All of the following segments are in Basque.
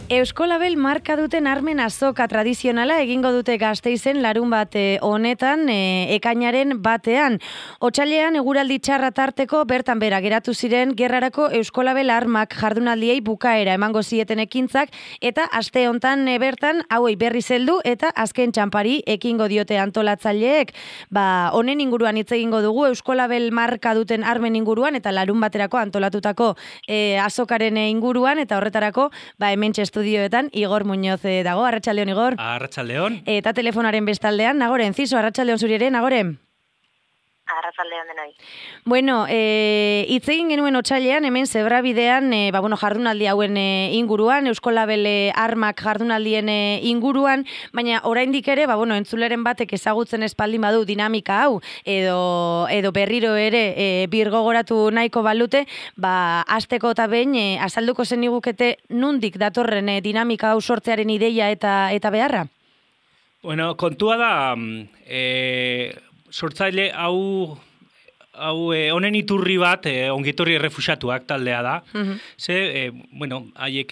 Euskolabel marka duten armen azoka tradizionala egingo dute Gasteizen larun bat honetan, ekainaren batean. Otsailean eguraldi txarra tarteko bertan bera geratu ziren gerrarako Euskolabel armak jardunaldiei bukaera emango zieten ekintzak eta aste hontan bertan hauei berri zeldu eta azken txanpari ekingo diote antolatzaileek. Honen inguruan hitz egingo dugu Euskolabel marka duten armen inguruan eta larun baterako antolatutako azokaren inguruan eta horretarako hementxe estudioetan Igor Muñoz dago. Arratsaldeon, Igor. Arratsaldeon. Eta telefonaren bestaldean Nagore Enciso. Arratsaldeon zuri ere, Nagore. Arratsaldeon denoi. Bueno, hitz egin genuen otsailean hemen Zebrabidean, jardunaldi hauen inguruan, Euskolabel armak jardunaldien inguruan, baina oraindik ere, entzuleren batek ezagutzen espaldin badu dinamika hau edo berriro ere birgogoratu nahiko balute, hasteko eta behin azalduko zenigukete nundik datorren dinamika hau sortzearen ideia eta beharra? Bueno, kontua da sortzaile hau honen iturri bat ongitorri errefuxiatuak taldea da. Ze, haiek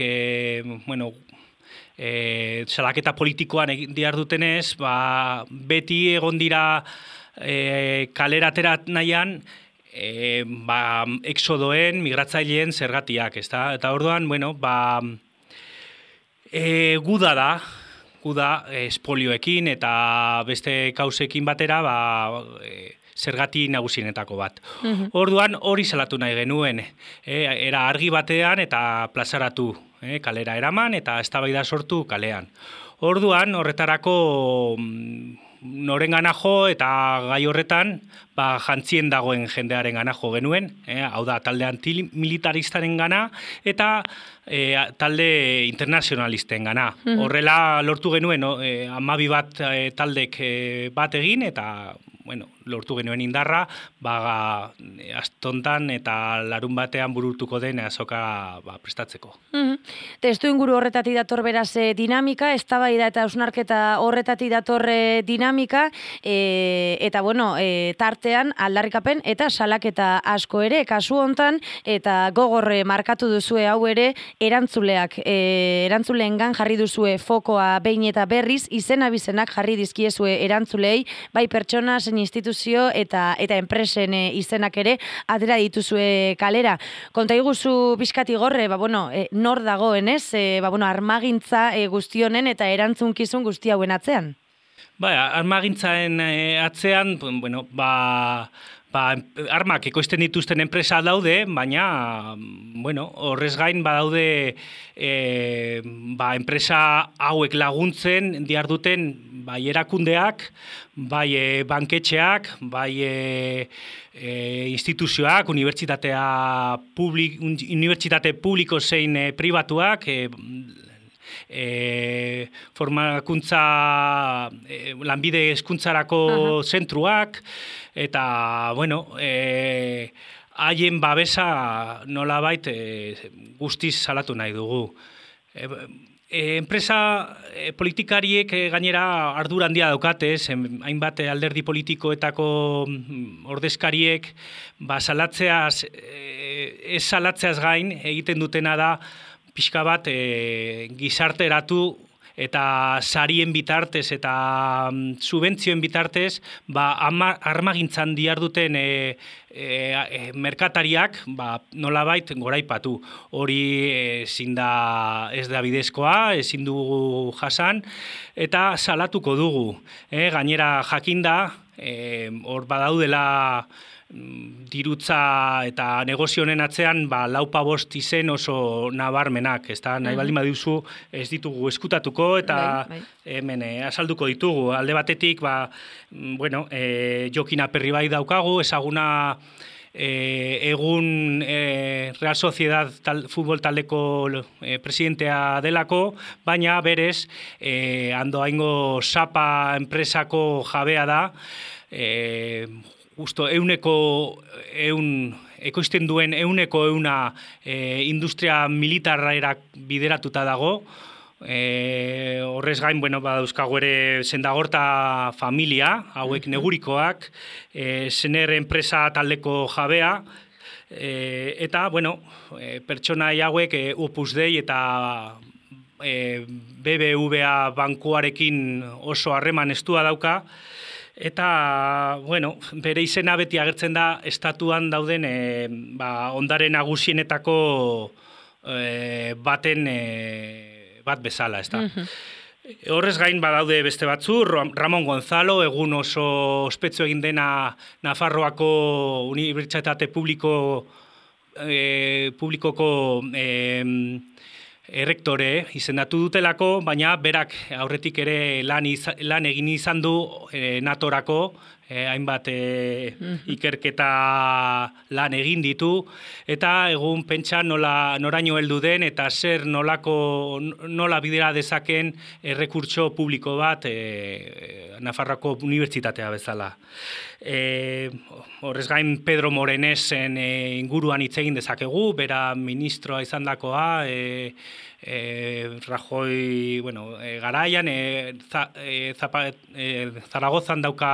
salaketa politikoan diar dutenez, beti egon dira kaleraterat nahian exodoen, migratzaileen zergatiak, ezta? Eta orduan, guda da, espolioekin eta beste kausekin batera zergati nagusienetako bat. Orduan hori salatu nahi genuen, era argi batean eta plazaratu, kalera eraman eta eztabaida sortu kalean. Orduan horretarako norengana jo eta gai horretan jantzien dagoen jendearen gana jo genuen, hau da talde antimilitaristaren gana eta talde internazionalisten gana. Horrela lortu genuen 12 bat taldek bat egin eta lortu genuen indarra, astontan eta larun batean burutuko den azoka prestatzeko. Testu inguru horretatik dator beraz dinamika, eztabaida eta hausnarketa horretatik dator dinamika, eta tartean aldarrikapen eta salaketa asko ere, kasu hontan, eta gogorre markatu duzue hau ere, erantzuleengan jarri duzue fokoa behin eta berriz, izen-abizenak jarri dizkiezue erantzulei, bai pertsona, zein instituzio eta enpresen izenak ere atera dituzue kalera. Konta iguzu pixkat Igorre, nor dagoen ez, armagintza guztionen eta erantzunkizun guzti hauen atzean? Armagintzaen atzean, armak ekoizten dituzten enpresa daude, baina, horrez gain badaude enpresa hauek laguntzen diharduten bai erakundeak, bai banketxeak, bai instituzioak, unibertsitate publiko zein pribatuak, formakuntza lanbide hezkuntzarako zentruak eta haien babesa nolabait guztiz salatu nahi dugu. Enpresa politikariek gainera ardura handia daukate, hainbat alderdi politikoetako ordezkariek ez salatzeaz gain egiten dutena da pixka bat gizarteratu eta sarien bitartez eta subentzioen bitartez armagintzan diharduten merkatariak nolabait goraipatu. Hori ez da bidezkoa, ezin dugu jasan eta salatuko dugu. Gainera jakinda, hor badaudela dirutza eta negozio honen atzean 4-5 izen oso nabarmenak, nahi baldin baduzu ez ditugu eskutatuko eta hemen azalduko ditugu. Alde batetik, Jokin Aperribai daukagu, ezaguna egun Real Sociedad futbol taldeko presidentea delako, baina berez Andoaingo Sapa enpresako jabea da, justo ekoizten duen 100% industria militarra bideratuta dago. Horrez gain, badauzkago ere Sendagorta familia, hauek negurikoak, Sener enpresa taldeko jabea, eta, pertsona hauek Opus Dei eta BBVA bankuarekin oso harreman estua dauka, eta, bueno, bere izena beti agertzen da estatuan dauden ondare nagusienetako bat bezala, ez da. Horrez gain badaude beste batzu, Ramon Gonzalo, egun oso ospetsu egin dena Nafarroako Unibertsitate Publikoko errektore izendatu dutelako, baina berak aurretik ere lan egin izan du Natorako, hainbat ikerketa lan egin ditu, eta egun pentsa noraino heldu den, eta nola bidera dezaken errekurtso publiko bat Nafarroako Unibertsitatea bezala. Horrez gain Pedro Morenesen inguruan hitz egin dezakegu, bera ministroa izandakoa, Rajoy, garaian, Zaragozan dauka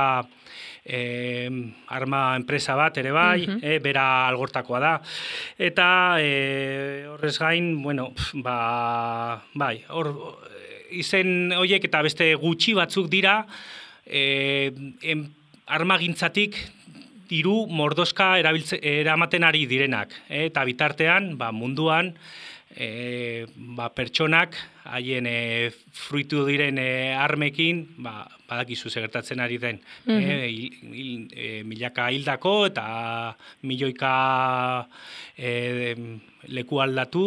arma enpresa bat ere bai, bera algortakoa da. Eta horrez gain, bai, izen horiek eta beste gutxi batzuk dira, armagintzatik diru mordoska eramaten ari direnak. Eta bitartean, munduan, pertsonak haien fruitu diren armekin badakizu gertatzen ari den milaka hildako eta milioika leku aldatu.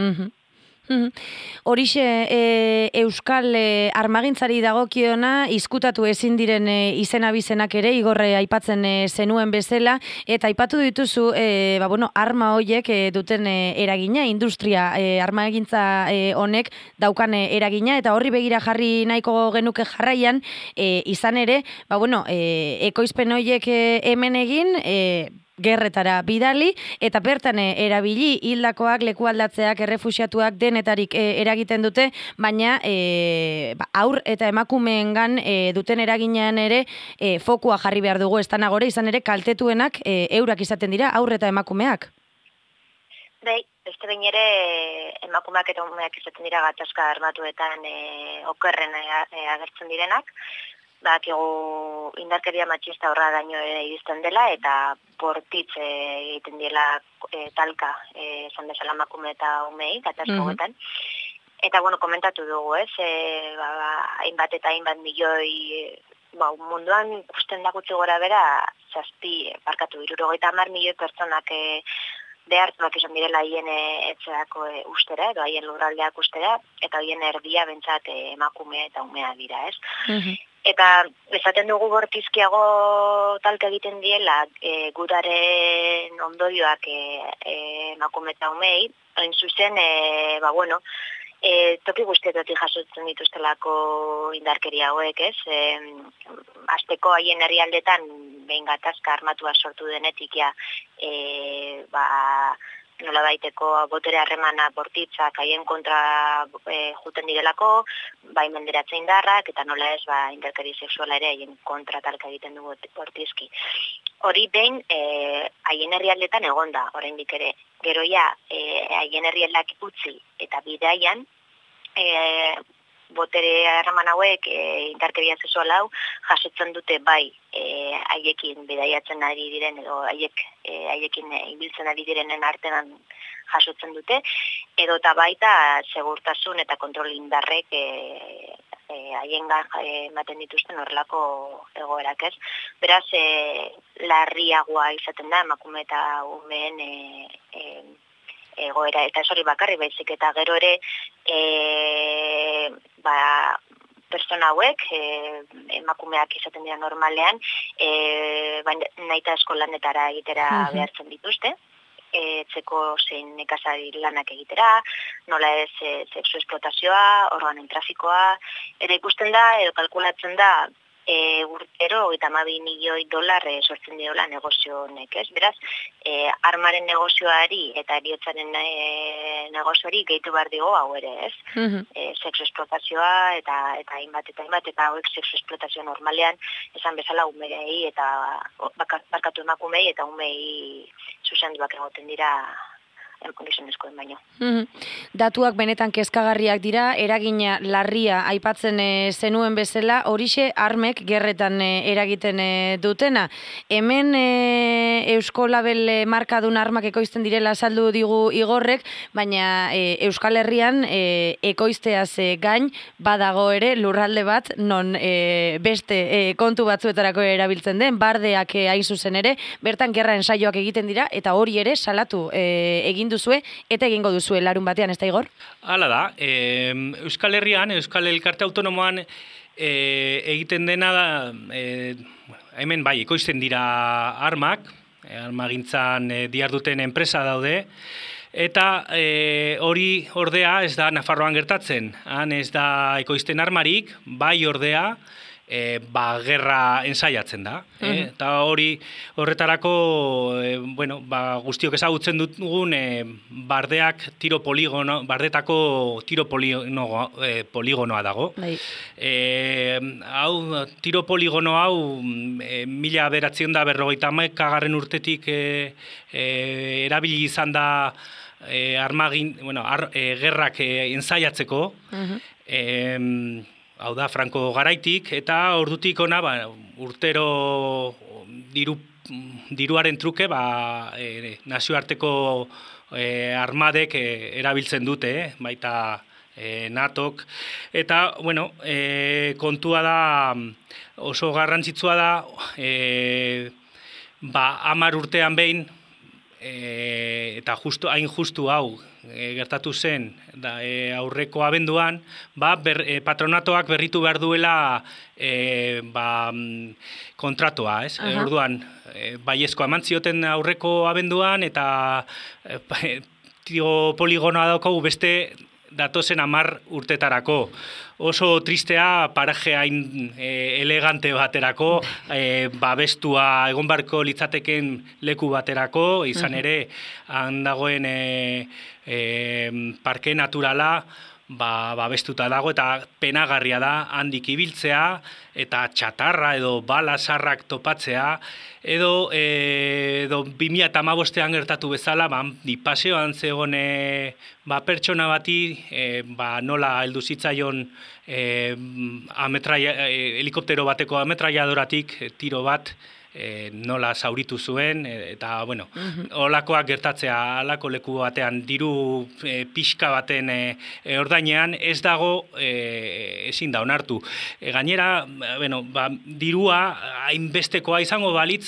Horixe Euskal armagintzari dagokiona izkutatu ezin diren izen-abizenak ere Igorre aipatzen zenuen bezala, eta aipatu dituzu arma horiek duten eragina, industria armagintza honek daukan eragina, eta horri begira jarri nahiko genuke jarraian, izan ere, ekoizpen horiek hemen egin, gerretara bidali, eta bertan erabili hildakoak, lekualdatzeak, errefuxiatuak denetarik eragiten dute, baina haur eta emakumeengan duten eraginean ere fokua jarri behar dugu, ez da nagore, izan ere kaltetuenak eurak izaten dira, haur eta emakumeak. Beste behin ere emakumeak eta umeak izaten dira gatazka armatuetan okerren agertzen direnak, bakigu indarkeria matxista horra daño iristen dela, eta bortitz egiten diela talka, esan bezala emakume eta umei, gatazka hauetan. Eta, komentatu dugu, hainbat eta hainbat milioi, munduan ikusten da gutxi gora bera, 70 milioi pertsonak behartuak izan direla haien etxeako ustera, edo haien lurraldeak ustera, eta haien erdia bentsat emakume eta umea dira, ez? Eta esaten dugu bortizkiago talka egiten diela guraren ondorioak emakume eta umei, hain zuzen, toki guztietatik jasotzen dituztelako indarkeria hauek, ez? Azteko haien herrialdetan behin gatazka armatua sortu denetik, nola baiteko botere harremana bortitzak haien kontra juten direlako, bai menderatze indarrak, eta nola ez indarkeri sexuala ere haien kontra talka egiten dugu bortizki. Hori behin haien herrialdetan egonda, oraindik ere. Gero haien herrialdak utzi eta bidaian, botere harreman hauek indarkeria sexual hau jasotzen dute bai haiekin bidaiatzen ari diren edo haiekin ibiltzen ari direnen artean jasotzen dute, edo eta baita segurtasun eta kontrol indarrek haiengan ematen dituzten horrelako egoerak, ez. Beraz, larriagoa izaten da emakume eta umeen egoera, eta ez hori bakarri baizik, eta gero ere pertsona hauek, emakumeak izaten dira normalean, nahita eskolanetara egitera behartzen dituzte, etxeko zein nekazari lanak egitera, nola ez sexu esplotazioa, organen trafikoa, eta ikusten da, edo kalkulatzen da, urtero $12 milioi sortzen diola negozio honek, ez? Beraz, armaren negozioari eta eriotzaren negozioari gehitu behar digo hau ere, ez? Sexu esplotazioa eta hainbat, eta hauek sexu esplotazioa normalean esan bezala umei eta barkatu emakumei eta umei zuzenduak egoten dira gizonezkoen baino. Datuak benetan kezkagarriak dira, eragina larria aipatzen zenuen bezala, horixe armek gerretan eragiten dutena. Hemen Eusko Label markadun armak ekoizten direla azaldu digu Igorrek, baina Euskal Herrian ekoizteaz gain badago ere lurralde bat non beste kontu batzuetarako erabiltzen den, bardeak hain zuzen ere, bertan gerra ensaioak egiten dira, eta hori ere salatu egin duzue, eta egingo duzue larun batean, ez da Igor? Hala da, Euskal Herrian, Euskal Elkarte Autonomoan egiten dena da, hemen bai, ekoizten dira armak, armagintzan diharduten enpresa daude, eta hori ordea ez da Nafarroan gertatzen, han ez da ekoizten armarik, bai ordea, gerra ensaiatzen da. Eta horretarako guztiok ezagutzen dugun bardetako tiro poligonoa dago. Tiro poligono hau 1950 urtetik erabili izan da gerrak ensaiatzeko. Hau da, Franco garaitik, eta ordutik ona, urtero diruaren truke, nazioarteko armadek erabiltzen dute, baita NATOk. Eta, kontua da, oso garrantzitsua da, 10 urtean behin, eta hain justu hau gertatu zen aurreko abenduan, patronatoak berritu behar duela kontratua, ez? Orduan, baiezko eman zioten aurreko abenduan, eta tiro poligonoa daukagu beste datozen 10 urtetarako. Oso tristea paraje hain elegante baterako, babestua egon barko litzateken leku baterako, izan ere, han dagoen parke naturala, babestuta dago, eta penagarria da handik ibiltzea, eta txatarra edo bala sarrak topatzea, edo 2015ean gertatu bezala, paseoan zegoen pertsona bati, nola heldu zitzaion helikoptero bateko ametraiadoratik tiro bat, nola zauritu zuen, eta, holakoak gertatzea, halako leku batean, diru pixka baten ordainean, ez dago ezin da onartu. Gainera, dirua hainbestekoa izango balitz,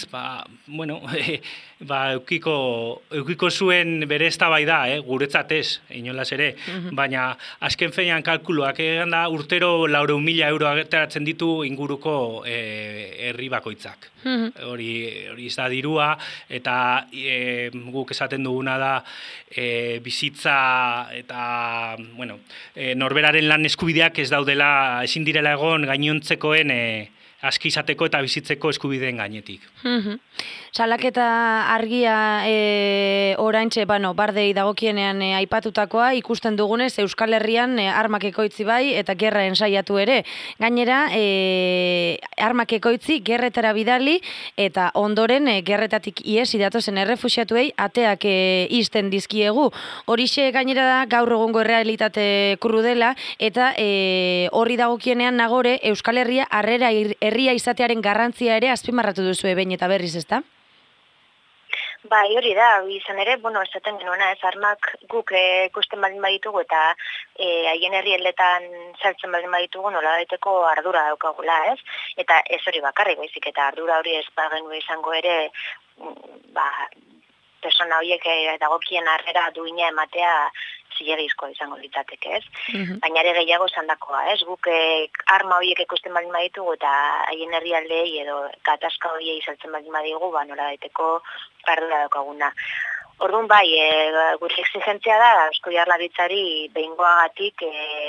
eukiko zuen bere eztabaida, guretzat ez, inolaz ere, baina azken finean kalkuluak egan da urtero 400.000 euro ateratzen ditu inguruko herri bakoitzak. Hori da dirua, eta guk esaten duguna da bizitza eta norberaren lan eskubideak ez daudela, ezin direla egon gainontzekoen aski izateko eta bizitzeko eskubideen gainetik. Salaketa argia oraintxe, bardei dagokienean aipatutakoa, ikusten dugunez Euskal Herrian armak ekoitzi bai eta gerra ensaiatu ere. Gainera, armak ekoitzi gerretara bidali eta ondoren gerretatik iesi datozen errefuxiatuei ateak ixten dizkiegu. Horixe gainera da gaur egungo errealitate krudela eta horri dagokienean nagore Euskal Herria harrera herria izatearen garrantzia ere azpimarratu duzu behin eta berriz, ezta? Bai, hori da, izan ere, esaten genuena, ez armak guk ikusten baldin baditugu eta haien herrialdetan sartzen baldin baditugu nolabaiteko ardura daukagula, ez? Eta ez hori bakarrik, baizik eta ardura hori ez bagenu izango ere, persona horiek dagokien harrera duina ematea zilegizkoa izango litzateke, ez? Baina ere gehiago esandakoa, ez? Guk arma horiek ikusten baldin baditugu eta haien herrialdeei edo gatazka horiei saltzen baldin badigu, nolabaiteko ardura daukaguna. Orduan bai, gure exigentzia da Eusko Jaurlaritzari behingoagatik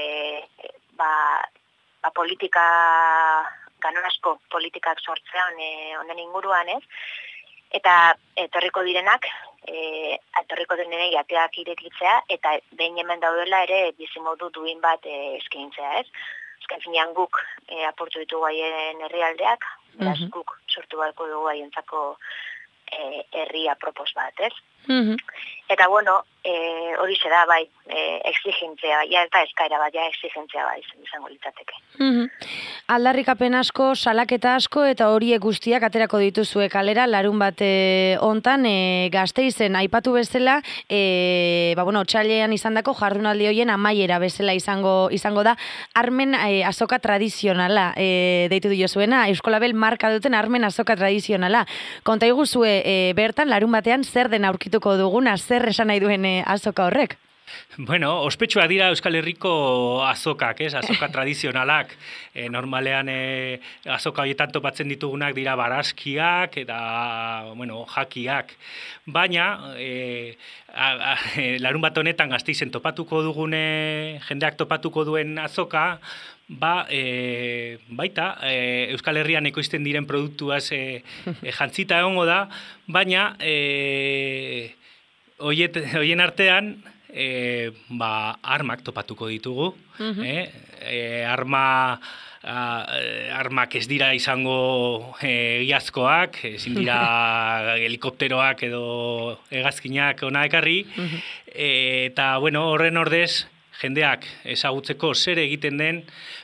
politika, ganorazko politikak sortzean honen inguruan, ez? Eta etorriko direnak, etorriko denei ateak irekitzea, eta behin hemen daudela ere bizimodu duin bat eskaintzea, ez? Azken finean guk apurtu ditugu haien herrialdeak, beraz guk sortu beharko dugu haientzako herria propos bat, ez? Eta, bueno, hori da, bai, exigentzia, ja eta eskaera bat, ja exigentzia bai, izango litzateke. Aldarrikapen asko, salaketa asko, eta horiek guztiak aterako dituzue kalera, larun bat hontan, Gasteizen aipatu bezala, otsailean izandako jardunaldi hoien amaiera bezala izango da, armen azoka tradizionala, deitu diozuena, Euskolabel marka duten armen azoka tradizionala. Konta iguzue, bertan, larun batean, zer den aurkituko duguna, zer esan nahi duen azoka horrek? Bueno, ospetsua dira Euskal Herriko azokak, azoka tradizionalak. Normalean azoka horietan topatzen ditugunak dira barazkiak eta, jakiak. Baina, larun bat honetan Gasteizen topatuko dugune, jendeak topatuko duen azoka, baita, Euskal Herrian ekoizten diren produktuaz jantzita egongo da, baina, hoien artean, armak topatuko ditugu. Armak ez dira izango egiazkoak, ezin dira helikopteroak edo hegazkinak hona ekarri. Eta, horren ordez, jendeak ezagutzeko zer egiten den,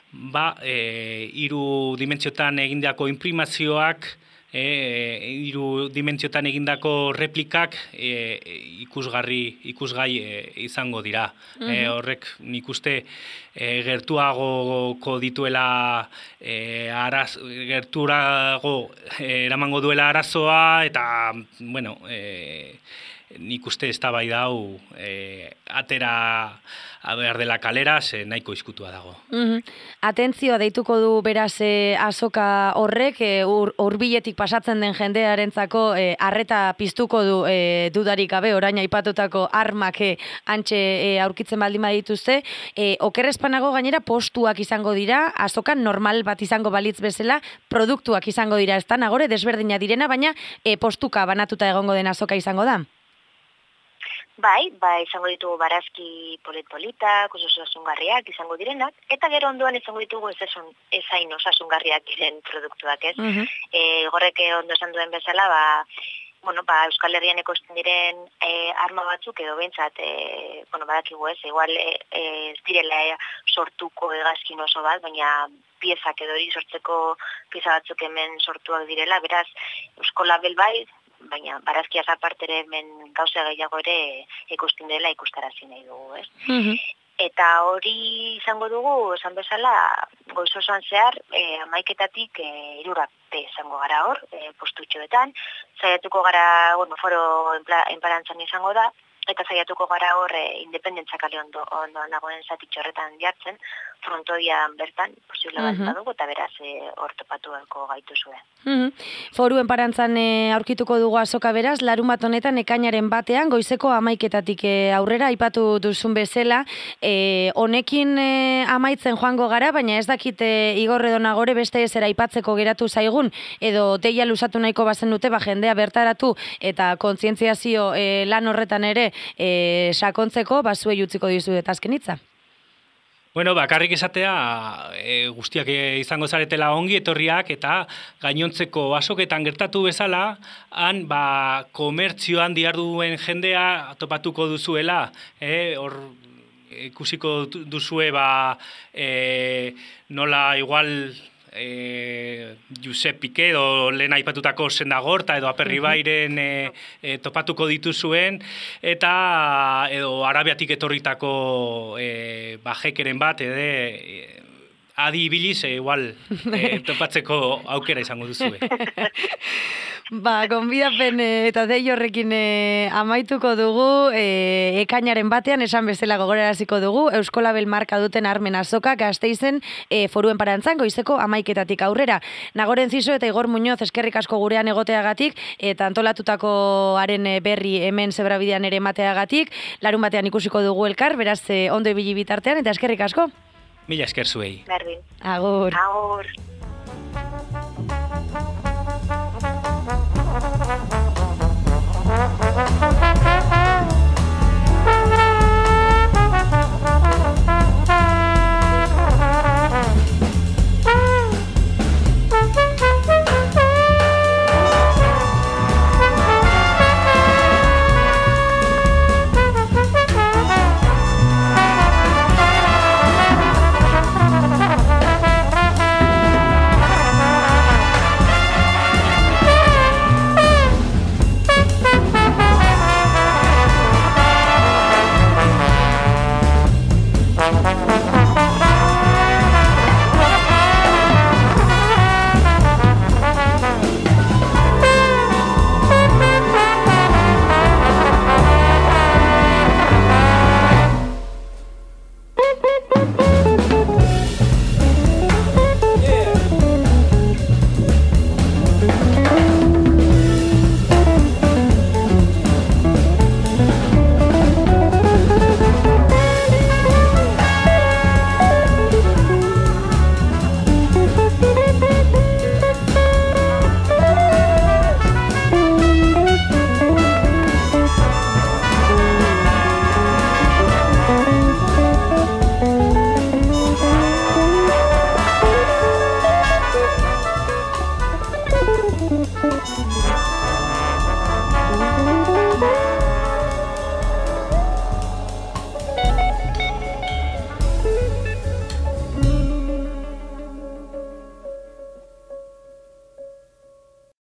3 dimentsiotan egindako imprimazioak, 3 dimentsiotan egindako replikak ikusgai izango dira. Horrek nik uste gertuagoko dituela gerturago eramango duela arazoa, eta, nik uste eztabaida hau atera behar dela kalera, nahiko izkutua dago. Atentzioa deituko du beraz azoka horrek, hurbiletik pasatzen den jendearentzako arreta piztuko du dudarik gabe, orain aipatutako armak antxe aurkitzen baldin badituzte. Okerrezpanago gainera postuak izango dira, azokan normal bat izango balitz bezala, produktuak izango dira, ez da, nagore desberdina direna, baina postuka banatuta egongo den azoka izango da. Bai, izango ditugu barazki polit-politak, osasungarriak izango direnak, eta gero ondoan izango ditugu ezain osasungarriak diren produktuak, ez? Gorrek ondo esan duen bezala, Euskal Herrian ekoizten diren arma batzuk edo behintzat, badakigu ez, igual ez direla sortuko hegazkin oso bat, baina piezak edo hori sortzeko pieza batzuk hemen sortuak direla, beraz, Euskolabel bai, baina barazkiaz aparte ere hemen gauza gehiago ere ikusten dela ikustarazi nahi dugu, ez? Eta hori izango dugu, esan bezala, goiz osoan zehar, 11-etatik 3 izango gara hor, postutxoetan. Zaiatuko gara, foro enparantzan izango da, eta zaiatuko gara hor independentzia kale ondoan nagoen zatitxo horretan jartzen, frontoian bertan, posible bat badugu, eta beraz hor topatuko gaituzue. Foru enparantzan aurkituko dugu azoka beraz, larun bat honetan ekainaren batean, goizeko 11-etatik aurrera, aipatu duzun bezala, honekin amaitzen joango gara, baina ez dakit Igor edo Nagore beste ezera aipatzeko geratu zaigun, edo deia luzatu nahiko bazen dute, jendea bertaratu eta kontzientziazio lan horretan ere sakontzeko, zuei utziko dizu eta azken hitza. Bakarrik esatea, guztiak izango zaretela ongi etorriak, eta gainontzeko azoketan gertatu bezala, han komertzioan diharduen jendea topatuko duzuela, hor ikusiko duzue nola igual Josep Piqué edo lehen aipatutako Sendagorta edo Aperribairen topatuko dituzuen, eta edo Arabiatik etorritako jekeren bat adi ibiliz igual topatzeko aukera izango duzue. Gonbidapen eta dei horrekin amaituko dugu, ekainaren batean esan bezala gogoraraziko dugu, Euskolabel marka duten armen azoka Gasteizen foru enparantzan goizeko 11-etatik aurrera. Nagore Enciso eta Igor Muñoz eskerrik asko gurean egoteagatik, eta antolatutakoaren berri hemen Zebrabidean ere emateagatik, larun batean ikusiko dugu elkar, beraz ondo ibili bitartean, eta eskerrik asko. Mila esker zuei. Berdin. Agur. Agur.